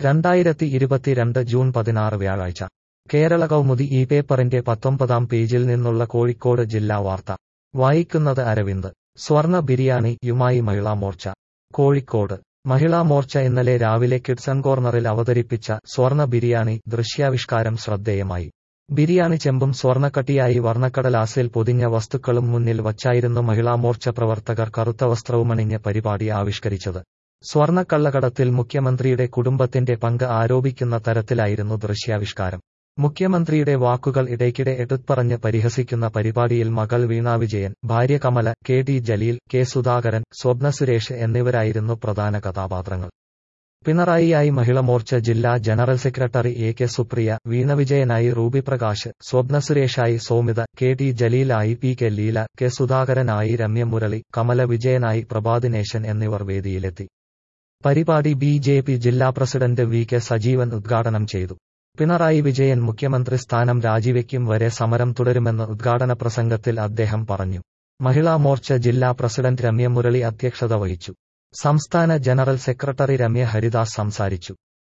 2022 June 16 വ്യാഴാഴ്ച കേരള കൗമുദി ഈ പേപ്പറിന്റെ 19-ാം പേജിൽ നിന്നുള്ള കോഴിക്കോട് ജില്ലാ വാർത്ത വായിക്കുന്നത് അരവിന്ദ്. സ്വർണ്ണ ബിരിയാണിയുമായി മഹിളാ മോർച്ച. കോഴിക്കോട് മഹിളാ മോർച്ച ഇന്നലെ രാവിലെ കിഡ്സൺ കോർണറിൽ അവതരിപ്പിച്ച സ്വർണ്ണ ബിരിയാണി ദൃശ്യാവിഷ്കാരം ശ്രദ്ധേയമായി. ബിരിയാണി ചെമ്പും സ്വർണ്ണക്കട്ടിയായി വർണ്ണക്കടലാസിൽ പൊതിഞ്ഞ വസ്തുക്കളും മുന്നിൽ വച്ചായിരുന്നു മഹിളാ മോർച്ച പ്രവർത്തകർ കറുത്ത വസ്ത്രവുമണിഞ്ഞ് പരിപാടി ആവിഷ്കരിച്ചത്. സ്വർണ്ണക്കള്ളക്കടത്തിൽ മുഖ്യമന്ത്രിയുടെ കുടുംബത്തിന്റെ പങ്ക് ആരോപിക്കുന്ന തരത്തിലായിരുന്നു ദൃശ്യാവിഷ്കാരം. മുഖ്യമന്ത്രിയുടെ വാക്കുകൾ ഇടയ്ക്കിടെ എടുത്തുപറഞ്ഞ് പരിഹസിക്കുന്ന പരിപാടിയിൽ മകൾ വീണ വിജയൻ, ഭാര്യ Kamala, K T Jaleel, K Sudhakaran, Swapna Suresh എന്നിവരായിരുന്നു പ്രധാന കഥാപാത്രങ്ങൾ. പിണറായിയായി മഹിളാ മോർച്ച ജില്ലാ general secretary A K Supriya, Veena വിജയനായി റൂബി പ്രകാശ്, സ്വപ്ന സുരേഷായി സൗമിത, കെ ടി ജലീലായി പി കെ ലീല, കെ സുധാകരനായി രമ്യ മുരളി, കമല വിജയനായി പ്രഭാദിനേശൻ എന്നിവർ വേദിയിലെത്തി. പരിപാടി ബി.ജെ.പി. ജില്ലാ പ്രസിഡന്റ് വി കെ സജീവൻ ഉദ്ഘാടനം ചെയ്തു. പിണറായി വിജയൻ മുഖ്യമന്ത്രി സ്ഥാനം രാജിവെക്കും വരെ സമരം തുടരുമെന്ന് ഉദ്ഘാടന പ്രസംഗത്തിൽ അദ്ദേഹം പറഞ്ഞു. മഹിളാ മോർച്ച ജില്ലാ പ്രസിഡന്റ് രമ്യ മുരളി അധ്യക്ഷത വഹിച്ചു. സംസ്ഥാന ജനറൽ സെക്രട്ടറി രമ്യ ഹരിദാസ് സംസാരിച്ചു.